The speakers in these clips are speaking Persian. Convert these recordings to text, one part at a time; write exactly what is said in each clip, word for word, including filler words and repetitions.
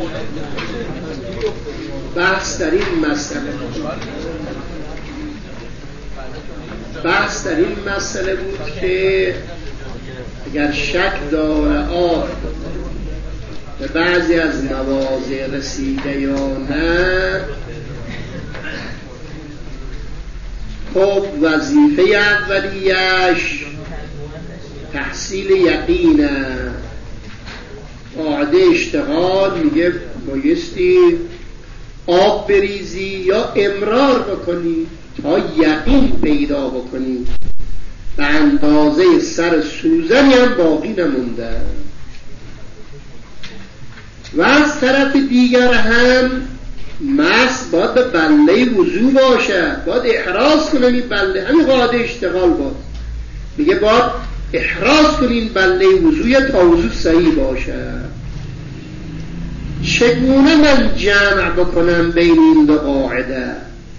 بحث در این مسئله بحث در این مسئله بود که اگر شک داره آب به بعضی از مواضع رسیده یا نه، خب وظیفه اولیش تحصیل یقینه. قاعده اشتغال میگه بایستی آب بریزی یا امرار بکنی تا یقین پیدا بکنی. به اندازه سر سوزنی هم باقی نمونده. و از طرف دیگر هم مس باید به بله وضو باشه، باید احراز کنن این بله. همین قاعده اشتغال باید میگه باید احراز کنین بله وضوی تا وضو صحیح باشه. چگونه من جمع بکنم بین این دو قاعده؟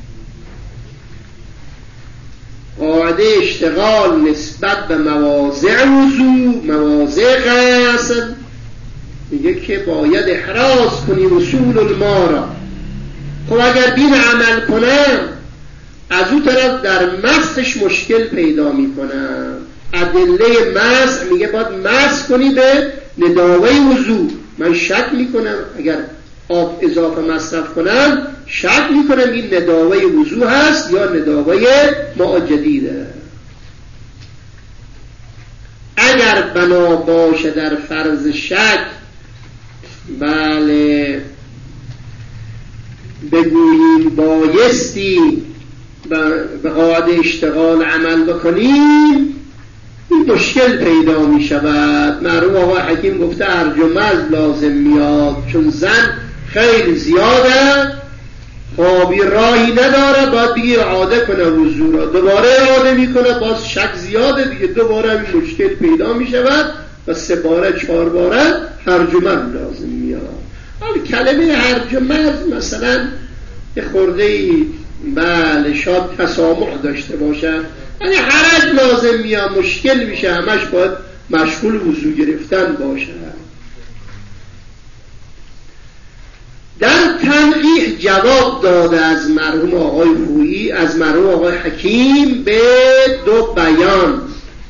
قاعده اشتغال نسبت به مواضع وضو، مواضع غسل، میگه که باید احراز کنی وصول الماء را. خب اگر بین عمل کنم از اون طرف در مسش مشکل پیدا میکنم. ادله مسح میگه باید مسح کنی به نداوه وضو. من شک میکنم اگر آب اضافه مصرف کنم، شک میکنم این نداوه وضو هست یا نداوه ماء جدیده. اگر بنا باشه در فرض شک، بله بگوییم بایستی به قاعده اشتغال عمل بکنیم، این مشکل پیدا می شود. معروف آقای حکیم گفته ارج و مز لازم میاد، چون زن خیلی زیاده، خوابی راهی نداره، باید دیگه اعاده کنه وضو را، دوباره اعاده میکنه، باز شک زیاده دیگه، دوباره این مشکل پیدا می شود و سه باره چهار باره هرج و مز لازم میاد. حالا کلمه هرج و مز مثلا یه خورده ای بله شاید تسامح داشته باشه، یعنی حرج لازم میاد، مشکل میشه، همش باید مشغول وضو گرفتن باشه. در تنقیح جواب داده از مرحوم آقای خویی، از مرحوم آقای حکیم به دو بیان.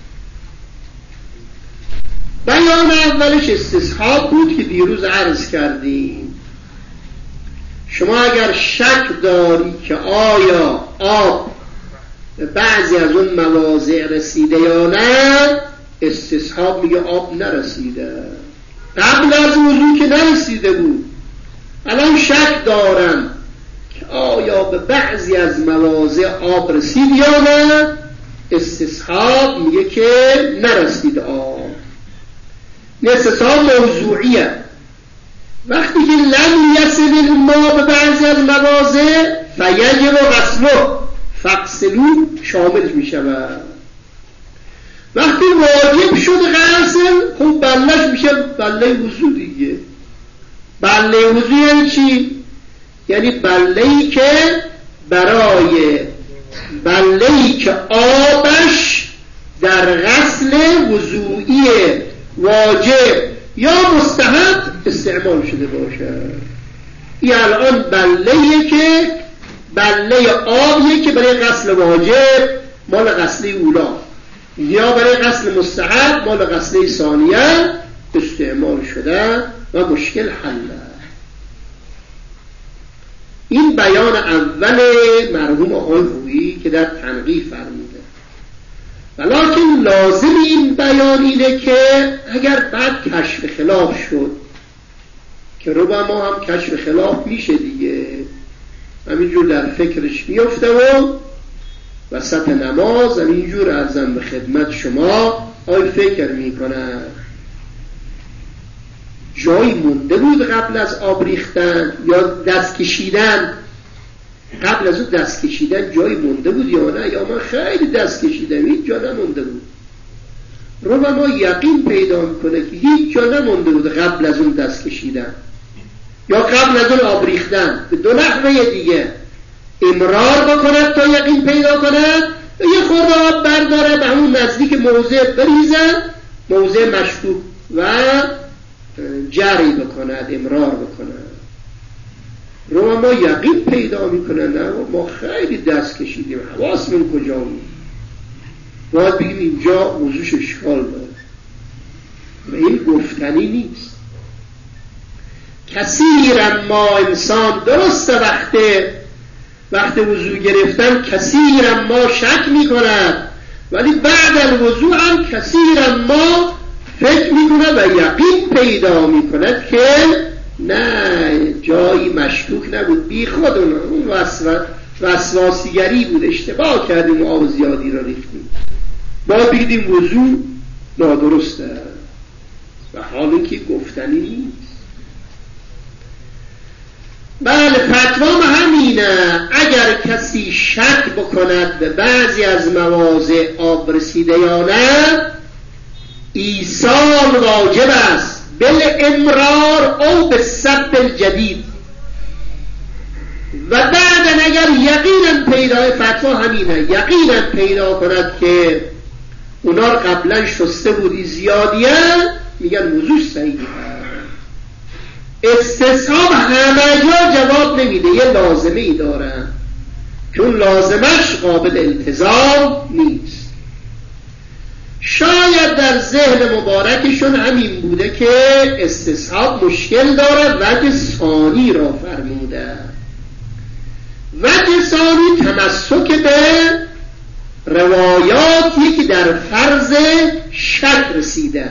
بیان اولش استصحاب بود که دیروز عرض کردیم. شما اگر شک داری که آیا آب به بعضی از اون مواضع رسیده یا نه، استصحاب میگه آب نرسیده. قبل از وضو که نرسیده بود، الان شک دارم که آیا به بعضی از مواضع آب رسید یا نه، استصحاب میگه که نرسید آب. استصحاب موضوعیه. وقتی که لم یصل الماء به بعضی از مواضع فیجب غسله فغسلوه شامل می شود. وقتی واجب شد غسل، خب بلش میشه بله وضو دیگه. بله وضو یعنی چی؟ یعنی بله‌ای که برای بله‌ای که آبش در غسل وضوئی واجب یا مستحب استعمال شده باشه. این الان بله‌ایه که بله آبیه که برای غسل واجب مال غسل اولا یا برای غسل مستحب مال غسل ثانیه استعمال شده و مشکل حله. این بیان اول مرحوم آقای خویی که در تنقیح فرموده. ولیکن لازم این بیان اینه که اگر بعد کشف خلاف شد، که ربما هم کشف خلاف میشه دیگه، همینجور در فکرش میفته و وسط نماز همینجور ارزم به خدمت شما آی فکر میکنن جایی مونده بود قبل از آب ریختن یا دست کشیدن، قبل از اون دست کشیدن جایی مونده بود یا نه، یا من خیلی دست کشیدم هیچ جا نمونده بود. ربما یقین پیدا میکنه که هیچ جا نمونده بود قبل از اون دست کشیدن یا قبل از اون آب ریختن. به دو نحوه دیگه، امرار بکند تا یقین پیدا کند، یه خورده آب برداره به همون نزدیک موضع بریزن، موضع مشکوک، و جری بکند، امرار بکند. رو ما یقین پیدا میکنن نه ما خیلی دست کشیدیم، حواسمون کجا بود؟ باید بگیم اینجا موضوعش اشکال داره و این گفتنی نیست. کثیر ما انسان درسته وقتی وقتی وضو گرفتن کثیر ما شک میکند، ولی بعد الوضو هم کثیر ما فکر میکنه و یقین پیدا میکند که نه جایی مشکوک نبود، بی خود اون وسواسیگری بود، اشتباه کردیم و آب زیادی را ریختیم، باید بگیدیم وضو نادرسته و حال اینکه گفتنی نیست. بله فتوا همینه، اگر کسی شک بکند به بعضی از مواضع آب رسیده یا نه، ایصال واجب است بل امرار او به سب الجدید. و بعد اگر یقینا پیدا، فتوا همینه، یقینا پیدا کند که اونا رو قبلا شسته بودی زیادیه، میگن وضوش صحیحه. استصحاب همه جا جواب نمیده، یه لازمه ای دارن که اون لازمش قابل التزام نیست. شاید در ذهن مبارکشون همین بوده که استصحاب مشکل داره، وجه ثانی را فرموده. وجه ثانی تمسک به روایاتی که در فرض شک رسیده.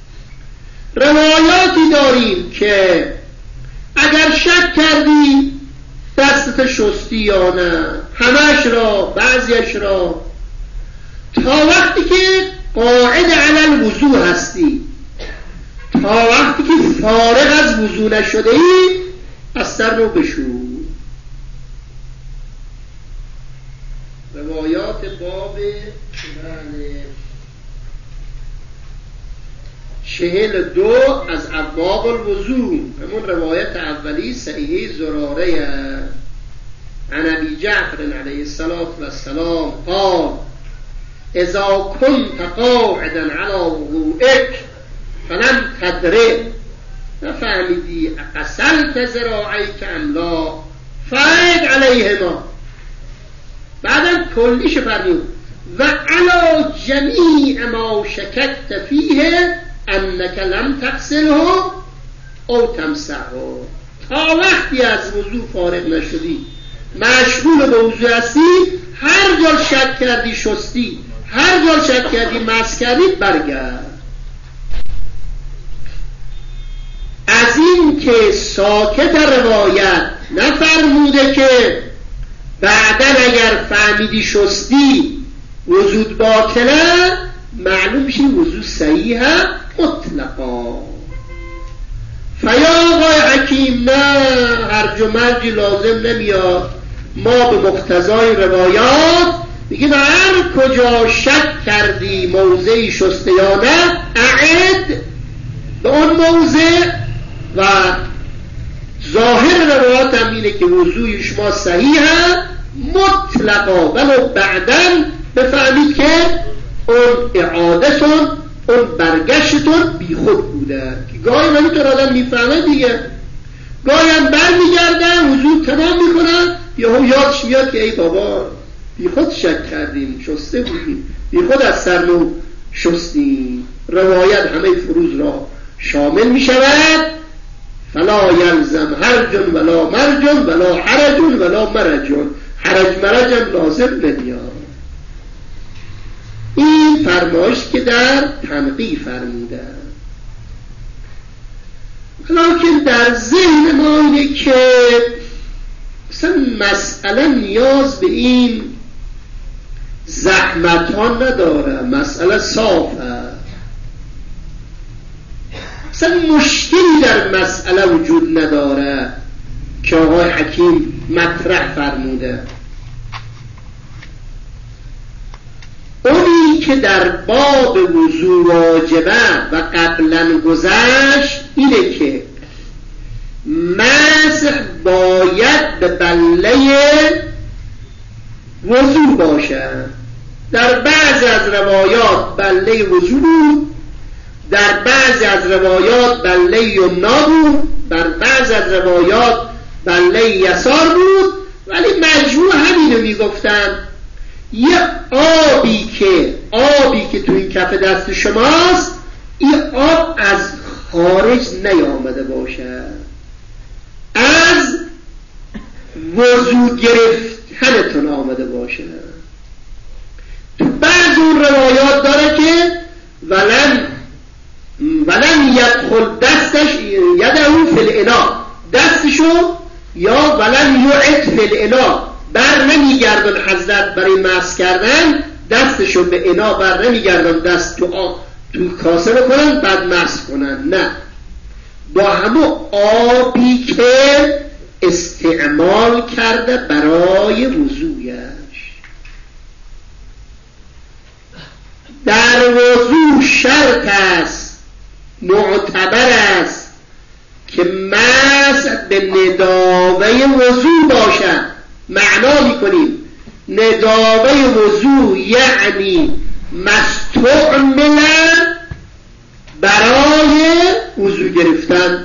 روایاتی داریم که اگر شک کردی دستت شستی یا نه، همش را بعضیش را، تا وقتی که قاعد علی الوضو هستی، تا وقتی که فارغ از وضو نشده ای، از سر رو بشو. روایات باب چهل دو از ابواب الوضو، همون روایت اولی صحیحه زراره عن ابی جعفر علیه السلام قال اذا كنت قاعدا على وضوئك فلم تدري نفهمیدی غسلت ذراعیک ام لا فاعد علیهما. بعدم کلیش فرمود و علی جمیع ما شککت فیه انک لم تغسله او تمسحه. تا وقتی از وضو فارغ نشدی، مشغول به وضو هستی، هر جا شک کردی شستی، هر جا شک کردی مسح کردی، برگرد. از این که ساکت روایت نفرموده که بعدا اگر فهمیدی شستی وضو't باطله، معلوم میشه وضو صحیحه مطلقا. فیا آقای حکیم نه هرج و مرجی لازم نمیاد، ما به مقتضای روایات میگیم هر کجا شک کردی موضعی شسته یا نه، اعد به اون موضع. و ظاهر روایات هم اینه که وضوی شما صحیحه مطلقا، ولو بعداً بفهمید که اون اعادتون، اون برگشتون بی خود بوده، که گاهی من اینطور آدم میفهمه دیگه، گاهی هم بر میگردن وضو تمام میکنن، یا هم یادش میاد که ای بابا بی خود شک کردیم شسته بودیم، بی خود از سرنو شستیم. روایت همه فروز را شامل میشود. فلا یلزم حرج ولا مرج ولا حرج ولا مرج، حرج مرجم لازم نمیاد. این فرمایش که در تنقیح فرموده. لیکن در ذهن ما اینه که اصلا مسئله نیاز به این زحمت ها نداره، مسئله صافه، اصلا مشکلی در مسئله وجود نداره که آقای حکیم مطرح فرموده. اونی که در باب وضو واجبه و قبلا گذشت اینه که مسح باید به بله وضو باشه. در بعض از روایات بله وضو بود، در بعضی از روایات بله یمنا بود، در بعضی از روایات بله یسار بود، ولی مجموع همینو میگفتن. یه آبی که آبی که تو این کف دست شماست، این آب از خارج نیامده باشه، از وضو گرفتنتون آمده باشه. تو بعض اون روایات داره که ولن ولن یدخل دستش یدهو فی الانا، دستشو یا ولن یعد فی الانا، بر نمیگردن حضرت برای مس کردن دستشو به انا بر نمیگردن، دست تو آب تو کاسه بکنن بعد مس کنن، نه، با همون آبی که استعمال کرده برای وضویش. در وضو شرط است، معتبر است که مس به نداوه وضو باشد. معنا میکنیم نداوه وضو یعنی مستعمل برای وضو گرفتن.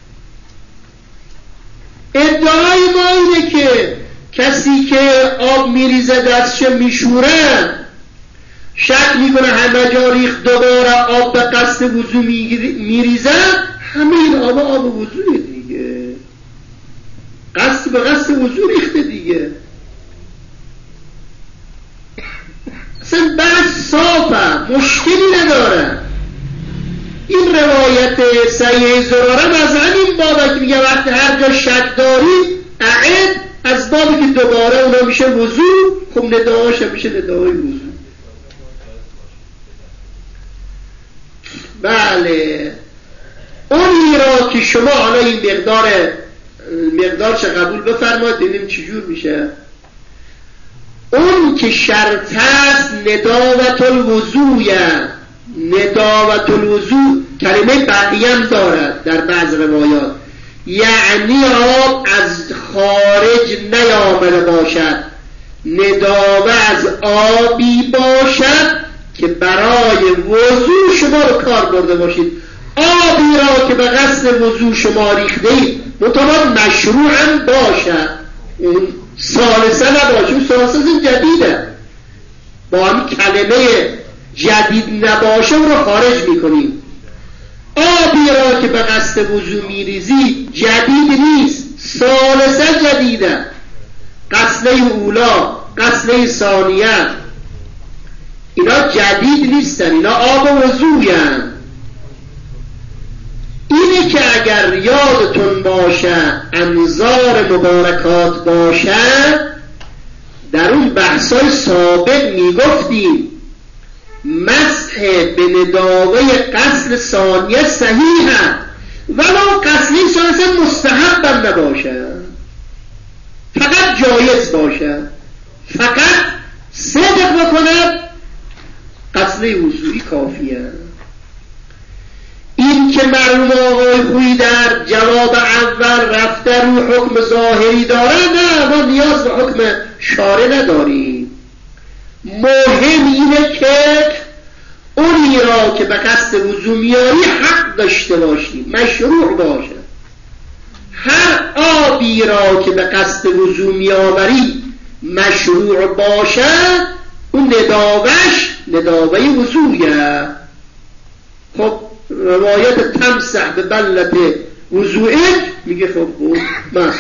ادعای ما اینه که کسی که آب میریزه دستش میشوره، شک میکنه همه جا ریخت، دوباره آب به قصد وضو میریزه، همه این آب آب وضوه دیگه، قصد به قصد وضو ریخته دیگه. اصلا بحث صافه، مشکلی نداره. این روایت صحیح زراره از همین بابه که میگه وقتی هر جا شک داری اعد، از بابی که دوباره اونا میشه وضو، خب نداهاش میشه نداهای وضو. بله، اونی را که شما حالا این مقدار مقدارش قبول بفرمایید ببینیم چجور میشه. اون که شرط است نداوت الوضویه، نداوت الوضو کلمه بقیه هم دارد در بعض روایات، یعنی آب از خارج نیامده باشد، نداوه از آبی باشد که برای وضو شما رو کار برده باشید. آبی را که به قصد وضو شما ریخته اید مطابق مشروع هم باشد، اون ثالثه نباشه، اون ثالثه جدیده، با هم کلمه جدید نباشه اون رو خارج میکنیم. آبی را که به قصد وضو میریزی جدید نیست، ثالثه جدیده، قصده اولا قصده ثانیه اینا جدید نیستن، اینا آب وضوی هستن. اینه که اگر یادتون باشه انظار مبارکات باشه، در اون بحثای سابق میگفتیم مسح به نداوه غسل ثانیه صحیحه، ولو غسل ثانیه مستحب هم نباشه، فقط جایز باشه، فقط صدق بکنه غسل وضوئی کافیه. این که مرحوم آقای خویی در جواب اول رفته رو حکم ظاهری داره، نه، ما نیاز به حکم شارع نداریم. مهم اینه که اونی را که به قصد وضو میاری حق داشته باشی، مشروع باشه. هر آبی را که به قصد وضو میآوری مشروع باشه، اون نداوش نداوه وضویه. خب روایت تمسح به بلت وضوئک میگه خب بود مست.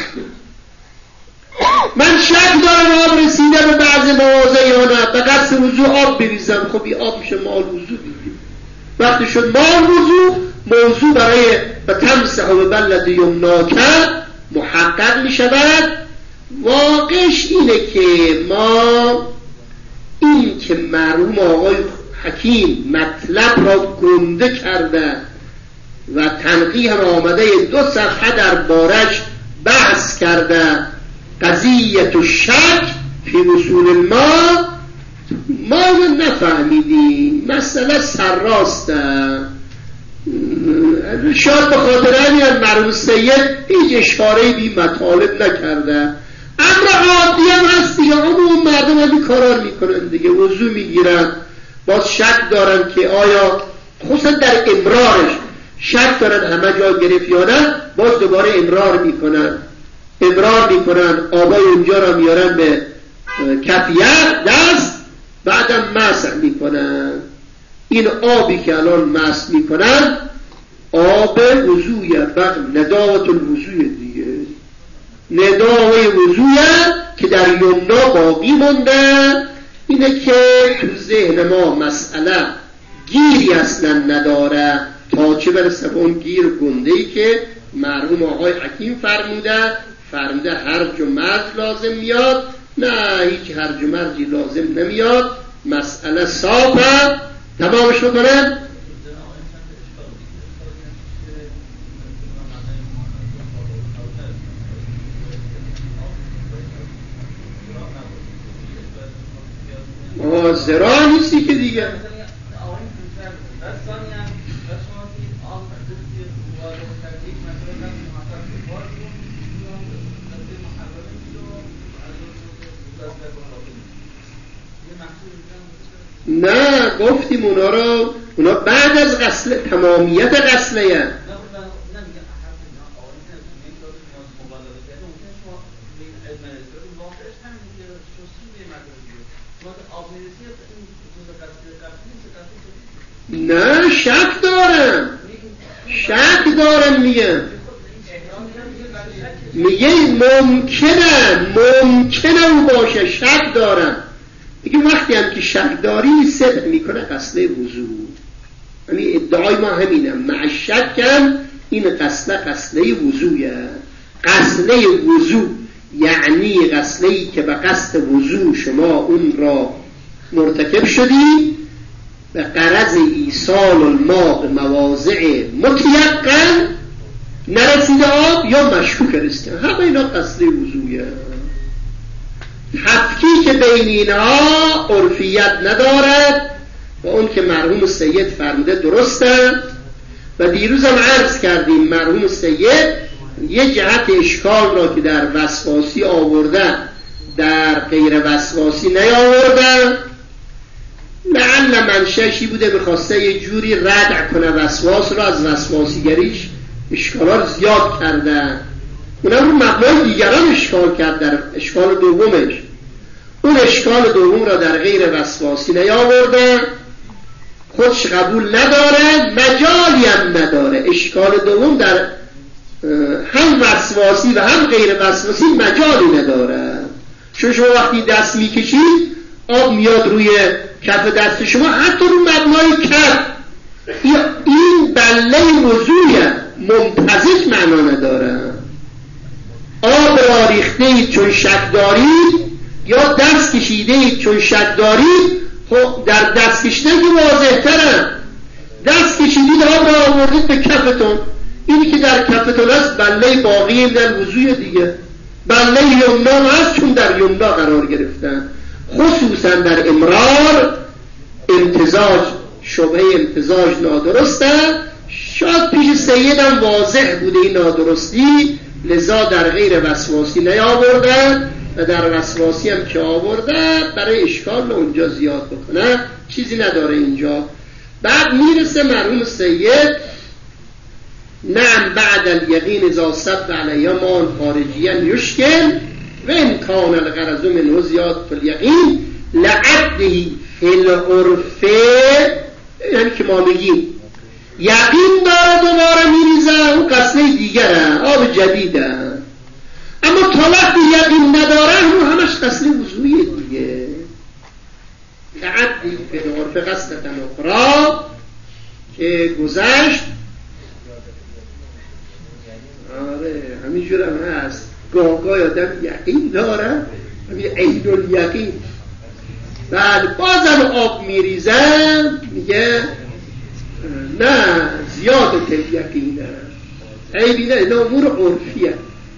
من شک دارم آب رسیده به بعض مواضع یا نه، به قصد وضو آب بریزم، خب این آب میشه مال وضو دیگه. وقتی شد مال وضو، موضوع برای به تمسح به بلت یمناکه محقق میشود. واقعش اینه که ما این که مرحوم آقای حکیم مطلب را گنده کرده و تنقیح هم آمده دو صفحه در بارش بحث کرده، قضیت شک فی وصول الماء، ما نفهمیدیم، مسئله سرراسته. شاید به خاطر همین مرحوم سید هیچ اشاره بی مطالب نکرده. امر عادی هم هست دیگه، عموم مردم هم این کارا میکنن دیگه، وضو میگیرن باز شک دارن که آیا خصوصا در امرارش شک دارن همه جا گرفت یا نه، باز دوباره امرار میکنن امرار میکنن آبای اونجا را میارن به کفیه دست، بعدم مسح میکنن. این آبی که الان مسح میکنن آب وضویه، بعد نداوت الوضویه دیگه، نداوی وضویه که در یمنا باقی مونده. اینه که تو ذهن ما مسئله گیری اصلا نداره تا چه برسه به اون گیر گنده‌ای که مرحوم آقای حکیم فرموده فرموده هرج و مرج لازم میاد. نه، هیچ هرج و مرجی لازم نمیاد، مسئله صافه. تمامش بکنم. زراع نیستی که دیگه نه، گفتیم اونا رو اونا بعد از غسل تمامیت غسله یه نه، شک دارم شک دارم میگم میگه ممکنه ممکنه او باشه، شک دارم. میگه وقتی هم که شک داری صدق میکنه غسله وضو. یعنی ادعای ما همینه، مع شکم این غسله غسله وضویه. غسله وضو یعنی غسله‌ای که به قصد وضو شما اون را مرتکب شدی به غرض ایصال الماء مواضع متیقن، نرسیده آب یا مشکوک رسیدن، همه اینا غسله وضویه. تفکیک بین اینها عرفیت ندارد و اون که مرحوم سید فرموده درسته. و دیروز هم عرض کردیم مرحوم سید یه جهت اشکال را که در وسواسی آورده در غیر وسواسی نیاورده. لعل منشأشی بوده بخواسته یه جوری ردع کنه وسواس را، از وسواسیگریش اشکالات رو زیاد کرده، اونم رو مبنای دیگران اشکال کرد در اشکال دومش. اون اشکال دوم را در غیر وسواسی نیاورده، خودش قبول نداره، مجالی هم نداره. اشکال دوم در هم وسواسی و هم غیر وسواسی مجالی نداره. چون شما وقتی دست میکشید آب میاد روی کف دست شما، حتی رو مبنای کف، این بله وضویه، منتزج معنا نداره. آب را ریخته اید چون شک دارید یا دست کشیده اید چون شک دارید، خب در دست کشیدن که واضح تره. دست کشیدید آب را آوردید به کفتون، اینی که در کفتون هست بله باقی در وضوی دیگه، بله یمنا هست چون در یمنا قرار گرفتن. خصوصا در امرار امتزاج، شبه امتزاج نادرسته. شاید پیش سیدم واضح بوده این نادرستی، لذا در غیر وسواسی نیاورده و در وسواسی هم که آورده برای اشکال اونجا زیاد بکنه، چیزی نداره اینجا. بعد میرسه مرحوم سید نعم بعد الیقین اذا صب علیه مان خارجیان یشکل و امکان الغرض منه زیاد فی الیقین لعدهی فی العرفه، یعنی که ما میگیم یقین داره دوباره میریزه، اون قصه دیگره، آب جدیده. اما تا وقتی یقین نداره اون همش قصه وضوعیه دیگه. لعدهی فی العرفه قصدتن اخرى که گذشت. آره همینجور هم هست، گاه گاه آدم یقین داره، همین عین الیقین. بعد بازم آب میریزن میگه نه زیادت یقینه، عیبی نه، اینا امور عرفیه.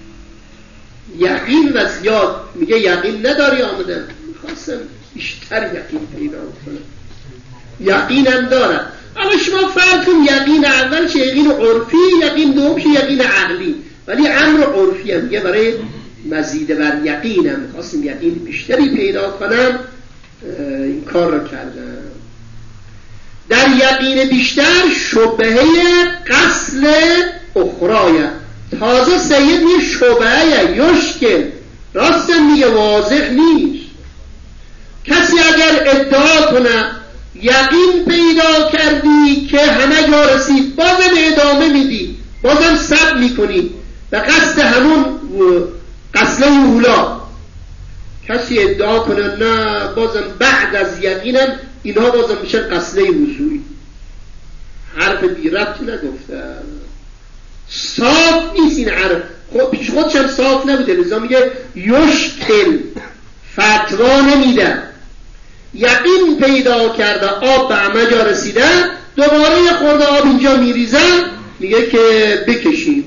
یقین و زیاد میگه یقین نداری، آمدن میخواستم بیشتر یقین پیدا کنم. یقینم دارم. اما شما فرق کن یقین اول چه یقین عرفی، یقین دوم چه یقین عقلی، ولی امر عرفی هم میگه برای مزید بر یقینم میخواستم یقین بیشتری پیدا کنم، این کار رو کردم. در یقین بیشتر شبهه قسل اخرایه. تازه سید یه شبهه یشکل راست میگه واضح نیست. کسی اگر ادعا کنه یقین پیدا کردی که همه جا رسید، بازم ادامه میدی، بازم صبر میکنی به قصد همون قسله اولا. کسی ادعا کنه نه بازم بعد از یقینم اینها بازم میشه قسله وضوعی، حرف بی ربطی نگفته، صاف نیست این حرف. خب پیش خودشم صاف نبوده، لذا میگه یشکل، فتوا نمیده. یقین پیدا کرده آب به همه جا رسیده، دوباره یه خورده آب اینجا میریزه، میگه که بکشیم.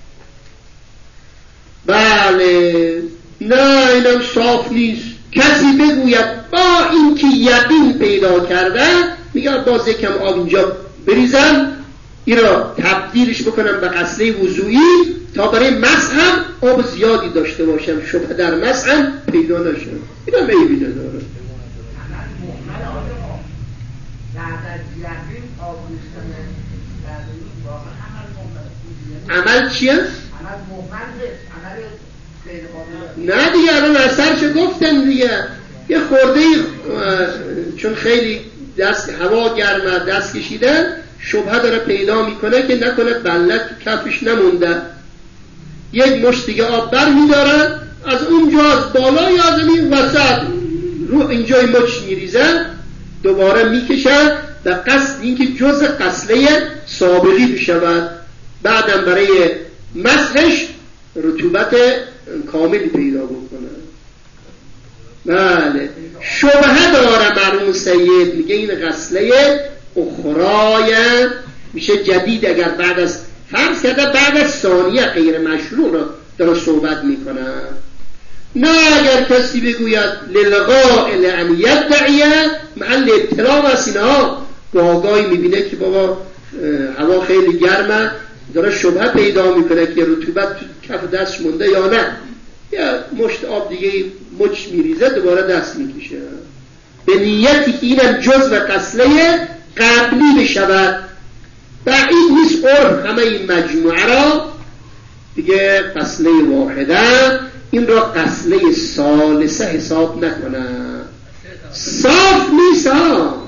بله نه اینم صاف نیست. کسی بگوید با اینکه یقین پیدا کرده، میگه باز یکم آب اینجا بریزم، این را تبدیلش بکنم به قسله وضوعی تا برای مسح هم آب زیادی داشته باشم، شبه در مسح هم پیدا نشم. اینم عیبی نداره. عمل چیه؟ نه دیگه الان اثر چه گفتم دیگه. یه خورده چون خیلی دست هوا گرمه دست کشیدن، شبهه داره پیدا میکنه که نکنه بلت کفش نمونده، یک مشت دیگه آب بر میدارن، از اونجا از بالا یا از این وسط رو اینجای مچ میریزن، دوباره میکشن به قصد اینکه جز قسله سابقی بشود، بعدم برای مسحش رطوبت کاملی پیدا بکنه. بله شبهه داره مرحوم سید، میگه این غسله اخرای میشه جدید. اگر بعد از فرض کرده بعد از ثانیه غیر مشروع رو داره صحبت میکنه. نه اگر کسی بگوید للقائل ان یدعیه محل ابتلا و سینها، گاهی میبینه که بابا هوا خیلی گرمه، داره شبهه پیدا میکنه که رطوبت تو کف دست مونده یا نه، یا مشت آب دیگه مچ میریزه دوباره دست میکشه به نیتی که اینم جزء غسله قبلی بشود. بعید نیست عرف همه این مجموعه را دیگه غسله واحده این را غسله ثالثه حساب نکنه. صاف نیست ها،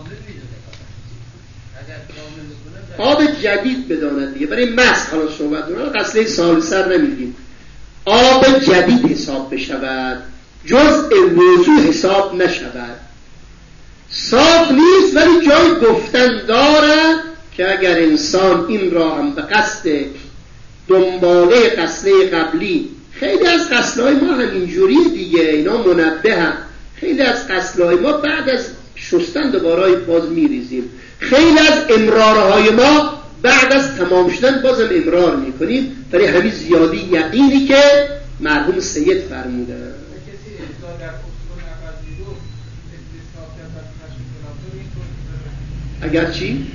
آب جدید بداند دیگه، برای مسح حالا صحبت کنه، غسله ثالثه نمیگیم، آب جدید حساب بشود، جزء وضو حساب نشود. صاف نیست ولی جای گفتن داره که اگر انسان این را هم به قصد دنباله غسله قبلی، خیلی از غسلهای ما همینجوری دیگه، اینا منبه هم، خیلی از غسلهای ما بعد از شستن دوباره باز میریزیم، خیلی از امرارهای ما بعد از تمام شدن بازم امرار میکنیم، برای همین زیادی یقینی که مرحوم سید فرموده. اگر چی؟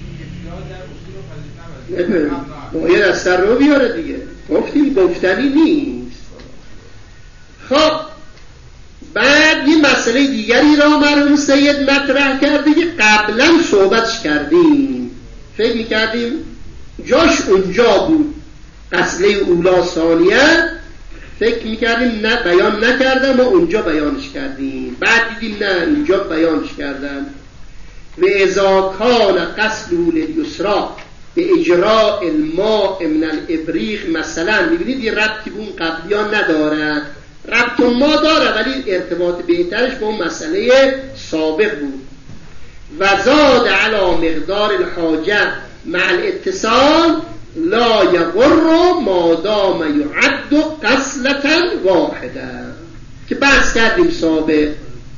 باید از سر رو بیاره دیگه، گفتیم گفتنی نیست. خب بعد یه مسئله دیگری را مرحوم سید مطرح کرده که قبلا صحبتش کردیم، فکر میکردیم جاش اونجا بود، غسله اولا ثانیه، فکر میکردیم نه بیان نکردم و اونجا بیانش کردیم، بعد دیدیم نه اینجا بیانش کردم. و اذا کان غسل الیسرا به اجراء الماء من الابریق مثلا، میبینید یه ربطی به اون قبلی ها نداره، ربط ما داره ولی ارتباط بهترش به اون مسئله سابق بود. و زاد علی مقدار الحاجه مع الاتصال لا یغر ما دام یعد غسلة واحده که بحث کردیم سابق.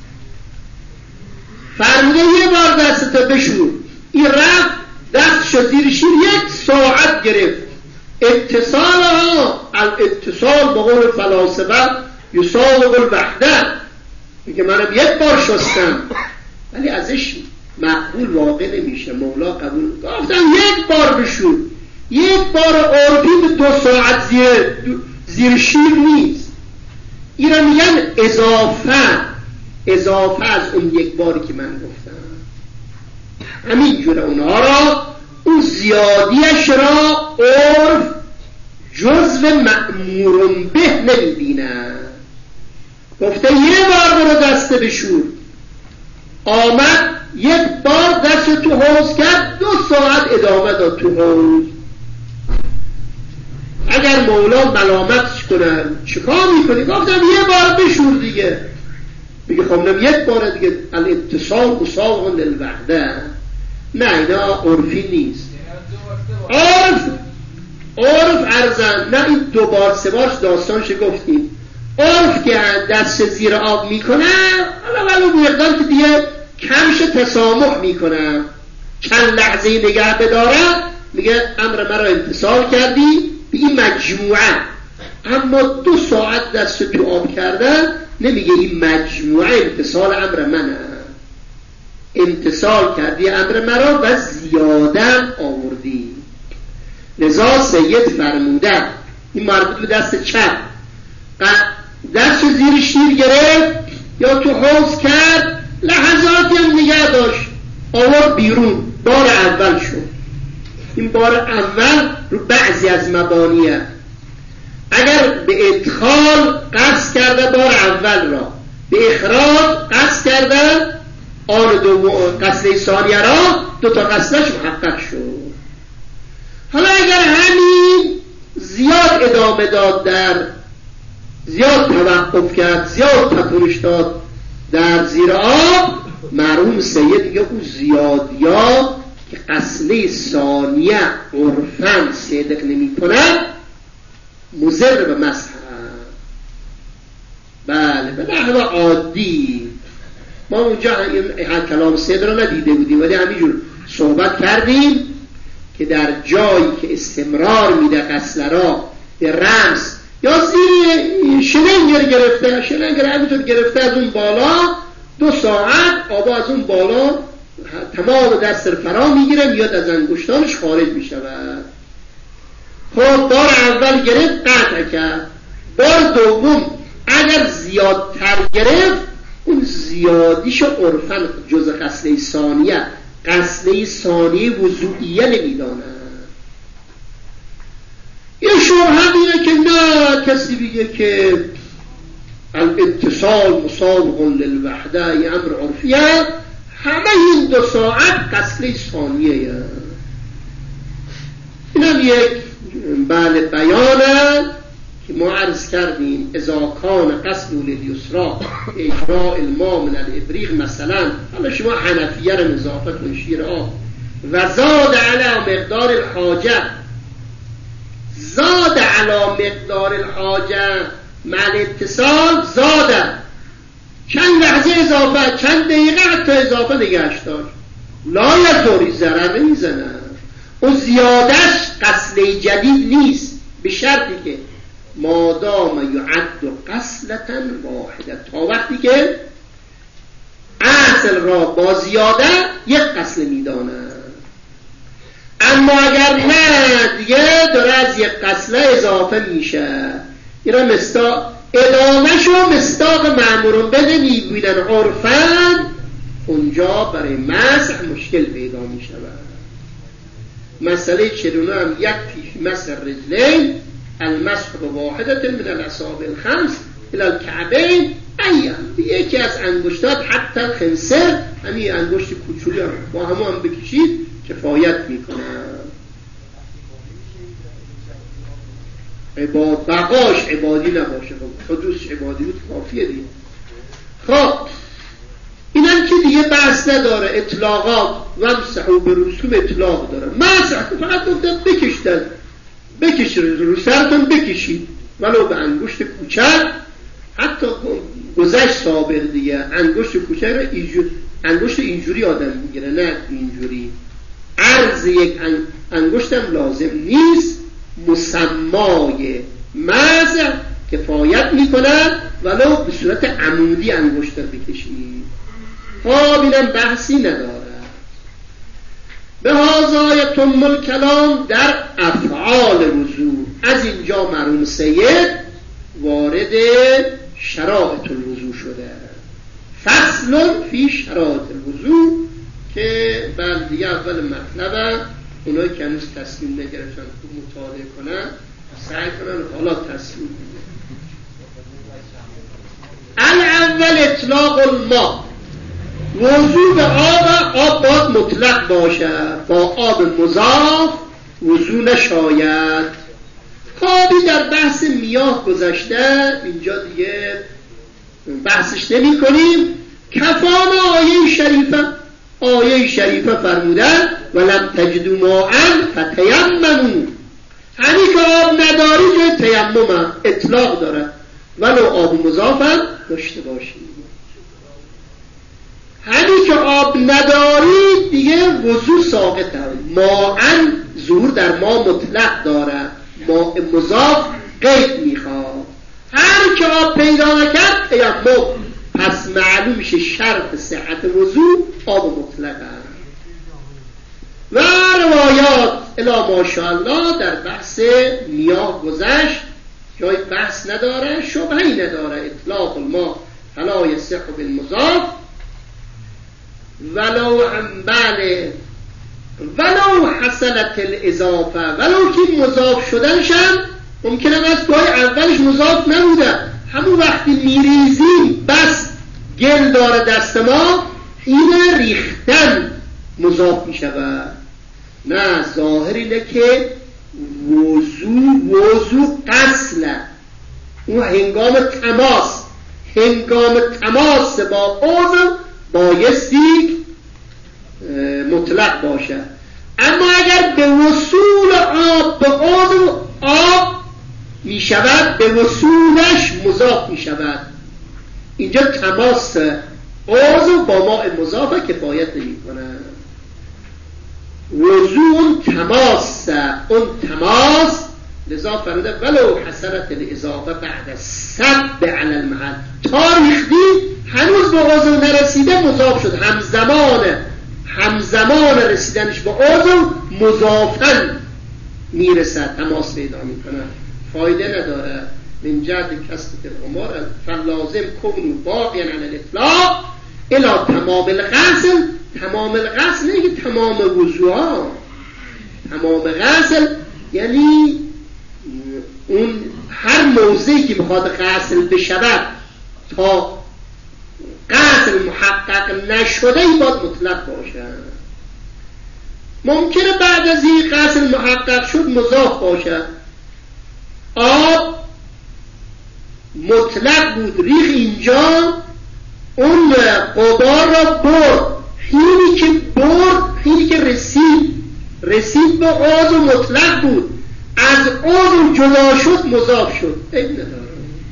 فرموده یه بار دستتو بشور، این رفت دستشو زیر شیر یک ساعت گرفت. اتصال ها الاتصال به قول فلاسفه یساوق الوحده، میگه منم یک بار شستم ولی ازش مقبول واقع نمیشه، مولا قبول گفتم یک بار بشور. یک بار عرفی به دو ساعت زیر, زیر شیر نیست، این را میگن اضافه، اضافه از اون یک باری که من گفتم. همین جور اونها را اون زیادیش را عرف جزو مأمور به نمیبینه. گفته یه بار برو دست بشور، آمد یک بار دست تو حوض کرد، دو ساعت ادامه داد تو حوض. اگر مولا ملامتش کنه چیکار میکنی؟ گفتم یه بار بشور دیگه. میگه خب نم یک بار دیگه. الاتصال مساوق للوحده. نه اینا عرفی نیست. عرف عرف ارزن نه این دو بار سه بار داستانش گفتیم. عرف که دست زیر آب میکنه حالا ولو مقدار که دیگه کمش تسامح میکنه، چند لحظه نگه بداره، میگه امر مرا امتثال کردی به این مجموعه. اما دو ساعت دست تو آب کردن نمیگه این مجموعه امتثال امر منه، امتثال کردی امر مرا و زیاده آوردی. لذا سید فرموده این مربوط به دست چپ، دست زیر شیر گرفت یا تو حوض کرد، لحظاتی هم نگه داشت، آورد بیرون، بار اول شد. این بار اول رو بعضی از مبانیه. اگر به ادخال قصد کرده بار اول را، به اخراج قصد کرده آن دو قصد ثانیه را، دو تا قصدش محقق شد. حالا اگر همین زیاد ادامه داد، در زیاد توقف کرد، زیاد تطورش داد در زیر آب، مرحوم سید دیگه اون زیادیا که قصله ثانیه عرفاً صدق نمی کنن مضر به مسح. بله به نحو عادی ما اونجا این کلام سید را ندیده بودیم، ولی همینجور صحبت کردیم که در جایی که استمرار میده قصله را به رمز یا زیر شلنگر گرفته، شلنگر همینطور گرفته از اون بالا، دو ساعت آبا از اون بالا تمام دست رو فرا میگیره، میاد از انگشتانش خارج میشود. خب بار اول گرفت قطع کرد، بار دوم اگر زیادتر گرفت اون زیادیش عرفاً جز قصله ثانیه، قصله ثانیه وضوعیه نمیدانه. یه شبهه اینه که نه کسی بگه که الاتصال مساوق للوحده یه امر عرفیه، همه این دو ساعت قصله ثانیه. این هم یک بله بیانه که ما عرض کردیم اذا کان قصد للیسرا اجراء الماء من الابریق مثلا، حالا شما حنفیه رو اضافه کن شیر آب و زاد علی مقدار الحاجه، زاد علی مقدار الحاجه مع اتصال زاده، چند لحظه اضافه، چند دقیقه حتی اضافه نگهش داشت، لا یضری ضرر نمیزنه. اون زیادش قصله جدید نیست، به شرطی که مادام یعد قصلتا واحده، تا وقتی که اصل را با زیاده یک قصله میدانه. اما اگر نه دیگه داره از یک قصله اضافه میشه، این را مستاق ادامه شو مستاق معمورون بده میبینن عرفاً، اونجا برای مسح مشکل پیدا میشود. مسئله چرونه هم یک پیش مسح رجلین المسح بواحدت من الاصابع الخمس الى الكعبین، ایام یکی از انگشتات حتی خنصر، همین انگشت کوچولی هم با همون هم بکشید کفایت میکنه. عباد بقاش عبادی نباشه، حدوث عبادی بود کافیه دیگه. خب اینم که دیگه بحث نداره، اطلاقات و مسحو به رسوم اطلاق داره. مسح فقط گفتم بکشتن، بکش رو سرتون بکشید ولو به انگشت کوچک، حتی گذشت سابق دیگه انگشت کوچک رو اینجور انگشت اینجوری آدم میگیره، نه اینجوری. عرض یک انگشتم لازم نیست، مسمای مسح کفایت میکنن ولو به صورت عمودی انگشت رو بکشید. خب اینم بحثی نداره. به هازای تم الکلام در افعال وضو. از اینجا مرحوم سید وارد شرائط الوضو شده. فصل فی شرائط الوضو که بعد دیگه اول مطلبم اونایی که هنوز تصمیم نگرفتن خوب مطالعه کنن سعی کنن حالا تصمیم بگیرن. الاول اطلاق الماء، وضو به آب، آب باید مطلق باشد، با آب مضاف وضو نشاید. خوابی در بحث میاه گذشته، اینجا دیگه بحثش نمی کنیم. کفانا آیه شریفه، آیه شریفه فرمودن ولم تجدوا ماء فتیمموا، همین که آب نداری جای تیمم اطلاق داره، ولو آب مضاف هم داشته باشید. همین که آب نداری دیگه وضو ساقط داره. ماءن ظهور در ما مطلق داره، ماء مضاف قید میخواد. هر که آب پیدا نکرد تیمم، پس معلوم میشه شرط صحت وضو آب مطلق هست. و روایات الی ماشاءالله در بحث میاه گذشت، جای بحث نداره، شبهی نداره. اطلاق الماء فلا یصح بالمضاف ولو بله ولو حصلت الاضافه، ولو که مضاف شدنشم ممکنه از پای اولش مضاف نبوده، همون وقتی میریزیم بس گل داره دست ما، این ریختن مضاف میشود. نه، ظاهر اینه که وضو وضو غسل، اون هنگام تماس هنگام تماس با عضو بایستی مطلق باشد. اما اگر به وصول آب به عضو آب می شود، به وصولش مضاف می شود. اینجا تماس عضو با ماء مضاف کفایت نمی کنه. وضو اون تماس، اون تماس لذا فرموده ولو حصلت الاضافه بعد صب علی المحل، تاریخی هنوز به عضو نرسیده مضاف شد، همزمان همزمان رسیدنش به عضو مضافن میرسد، تماس پیدا میکنه، فایده نداره. من جهت کسب الامور فلازم کنوا باقیا علی الاطلاق الی تمام الغسل. تمام الغسل نه که تمام وضو ها، تمام غسل یعنی اون هر موضعی که بخواد غسل بشود تا غسل محقق نشده ای باید مطلق باشه. ممکنه بعد از این غسل محقق شد مضاف باشه. آب مطلق بود، ریخ اینجا، اون غبار را برد، حینی که برد، حینی که رسید رسید به عضو مطلق بود، از عضو جدا شد مضاف شد، این نداره.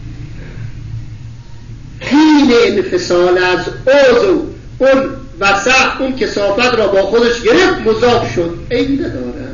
حین انفصال از عضو اون وسع اون کثافت را با خودش گرفت مضاف شد، این نداره.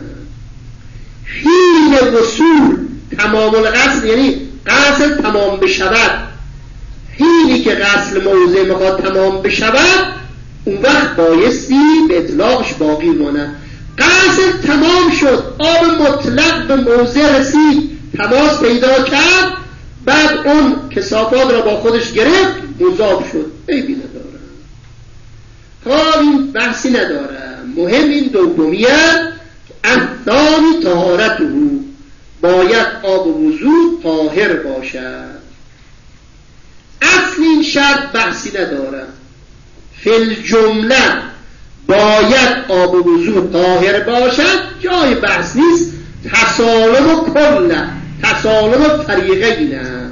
حین وصول تمام الغسل یعنی غسل تمام بشود، حینی که غسل موضع میخواد تمام بشود اون وقت بایستی به اطلاقش باقی مانه. غسل تمام شد، آب مطلق به موضع رسید، تماس پیدا کرد، بعد اون کثافات را با خودش گرفت مضاف شد، عیبی نداره. خب این بحثی نداره. مهم این دومیه الثانی طهارته، باید آب وضو طاهر باشد. اصل این شرط بحثی نداره. فی الجمله باید آب وضو طاهر باشد، جای بحث نیست. تسالم کله، تسالم فریقینه.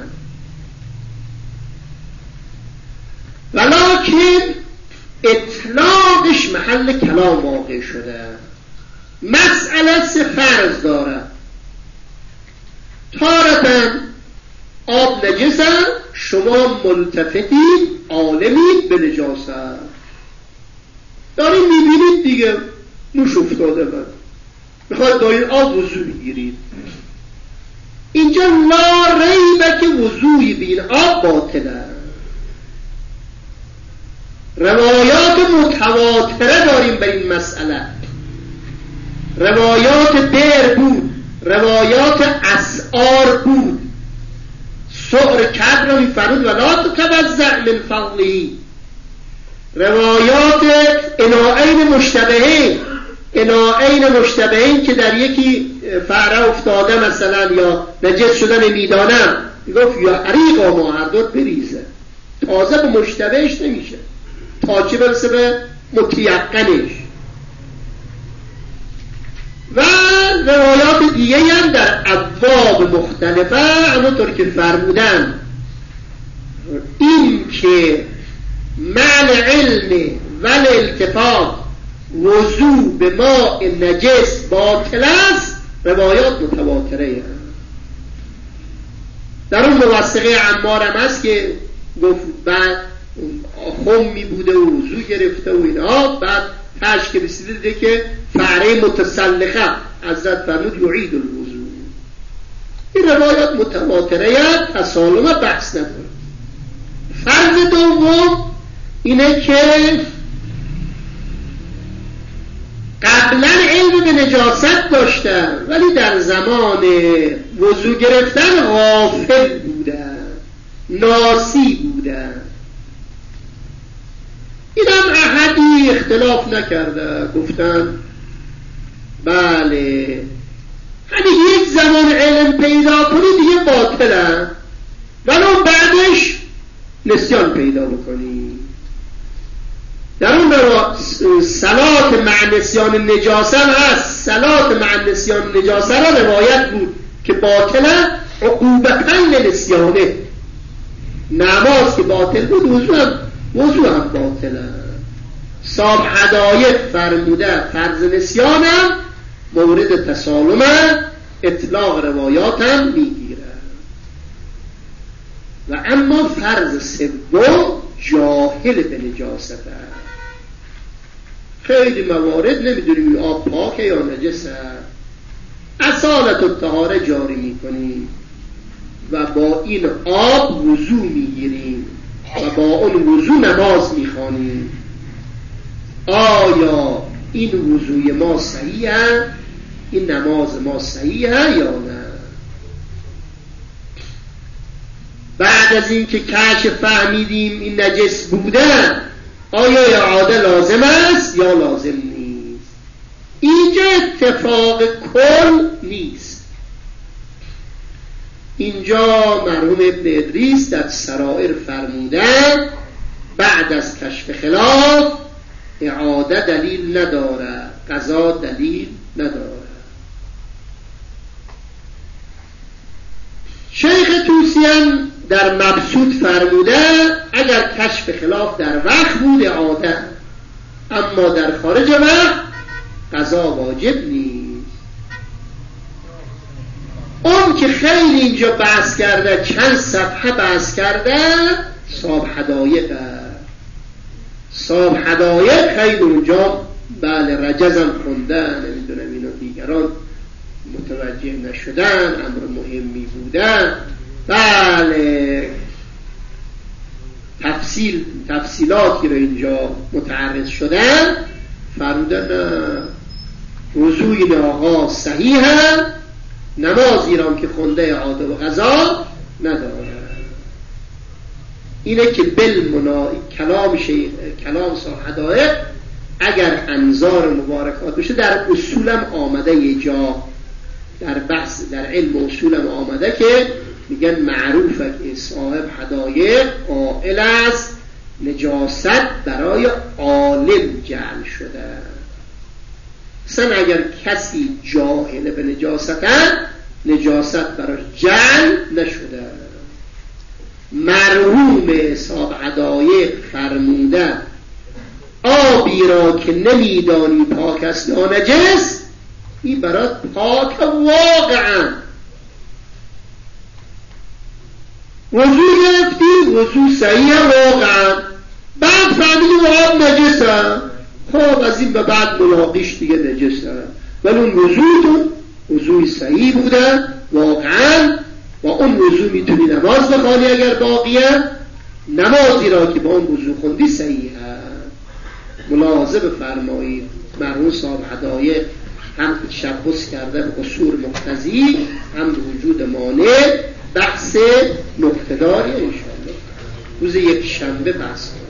ولکن اطلاقش محل کلام واقع شده. مسئله سه فرض داره. تارتن آب نجسه، شما ملتفتید عالمید به نجاست، دارید میبینید دیگه نوش افتاده من میخواید با این آب وضو بگیرید، اینجا لا ریبه که وضوی بین آب باطله. روایات متواتره داریم بر این مسئله، روایات بیر بود، روایات اسعار بود. سعر کبر را میفرمود ولا تتوضأ من فضله. روایات اناعین مشتبهین، اناعین مشتبهین که در یکی فعره افتاده مثلا یا نجس شدن میدانم، میگفت یا حریق ما هر دوت بریزه، تازه به مشتبهش نمیشه تا چه برسه به متیقنش. و روایات دیگه هم در ابواب مختلفه همونطور که فرمودن این که معنی علم ول التفات وضوع به ماء نجس باطل است، روایات متواتره هست. در اون موثقه عمار هم هست که گفت بعد خمی بوده و وضوع گرفته و اینا، بعد تاش که رسیده دیده که فعره متسلخه حضرت فرمود یعید الوضوع. این روایات متواتره هست، تسالمه بحث نداره. فرض دوم اینه که قبلا علم به نجاست داشتن ولی در زمان وضو گرفتن غافل بودن، ناسی بودن. این هم احدی اختلاف نکرده، گفتن بله همین یک زمان علم پیدا کنی دیگه باطلن، ولی بعدش نسیان پیدا بکنی. در اون صلات مع نسیان نجاسه هست، صلات مع نسیان نجاسه را روایت بود که باطله عقوبتاً لنسیانه. نماز که باطل بود وضو هم, وضو هم باطله. صاحب هدایت فرموده فرض نسیان هم مورد تسالمه، اطلاق روایات هم میگیره. و اما فرض سوم جاهل به نجاسته، خیلی موارد نمیدونیم آب پاکه یا نجسه، اصالت الطهاره جاری میکنیم و با این آب وضو میگیریم و با اون وضو نماز میخوانیم. آیا این وضوی ما صحیحه؟ این نماز ما صحیحه یا نه؟ بعد از این که کشف فهمیدیم این نجس بودن، آیا اعاده لازم است یا لازم نیست؟ اینجا اتفاق کل نیست. اینجا مرحوم ابن ادریس در سرائر فرمودن بعد از کشف خلاف اعاده دلیل نداره، قضا دلیل نداره. شیخ طوسی هم در مبسوط فرموده اگر کشف خلاف در وقت بود اعاده، اما در خارج وقت قضا واجب نیست. اون که خیلی اینجا بحث کرده، چند صفحه بحث کرده، صاحب هدایق صاحب هدایق خیلی اونجا بله رجزم خونده، نمیدونم اینو دیگران متوجه نشدن، امر مهمی بودن. بله تفصیل تفصیلاتی رو اینجا متعرض شدن، فرمودن وضوء این آقا صحیحه، نمازی را که خونده اعاده و قضا نداره. اینه که بالمنا کلام شیخ کلام صاحب هدایق اگر انظار مبارکات بشه در اصولم آمده یه جا در بحث در علم اصولم آمده که میگن معروفه که صاحب هدایق قائل است نجاست برای عالم جعل شده. اصلا اگر کسی جاهل به نجاست نجاست برای جعل نشده. مرحوم صاحب هدایق فرموده آبی را که نمیدانی پاک است یا نجس، این برات پاک واقعا. وضو گرفتی وضو صحیح واقعا، بعد فهمیدی آب نجسه، خب از این به بعد ملاقیش دیگه نجسه، ولی اون وضوتون وضوی صحیح بوده واقعا، و اون وضو میتونی نماز بخوانی اگر باقیه، نمازی را که با اون وضو خوندی صحیحه. ملاحظه بفرمایید مرحوم صاحب هدایق هم تشبث کرده به قصور مقتضی، هم به وجود مانع، بحث نکته‌داری انشاءالله روز یک شنبه بحث